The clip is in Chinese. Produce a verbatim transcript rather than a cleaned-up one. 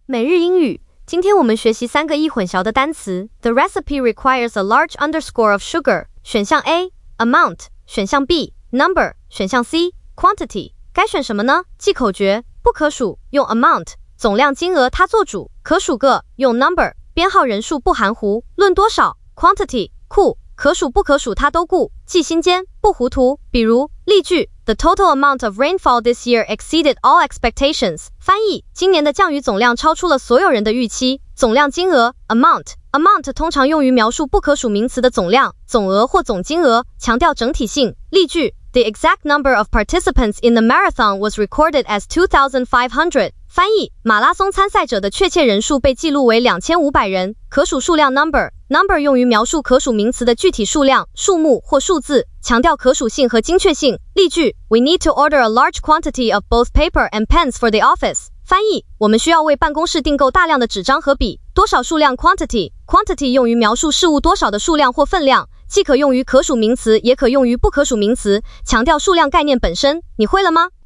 每日英语，今天我们学习三个易混淆的单词。The recipe requires a large underscore of sugar。选项 A amount， 选项 B number， 选项 C quantity。该选什么呢？记口诀：不可数用 amount， 总量金额它做主；可数个用 number， 编号人数不含糊，论多少 quantity 库，可数不可数它都顾，记心尖不糊涂。比如例句：The total amount of rainfall this year exceeded all expectations。翻译：今年的降雨总量超出了所有人的预期。总量金额 amount amount 通常用于描述不可数名词的总量、总额或总金额，强调整体性。例句：The exact number of participants in the marathon was recorded as two thousand five hundred。翻译：马拉松参赛者的确切人数被记录为两千五百人。可数数量 number number 用于描述可数名词的具体数量、数目或数字，强调可数性和精确性。例句：We need to order a large quantity of both paper and pens for the office。翻译：我们需要为办公室订购大量的纸张和笔。多少数量 quantity quantity 用于描述事物多少的数量或分量，既可用于可数名词，也可用于不可数名词，强调数量概念本身。你会了吗？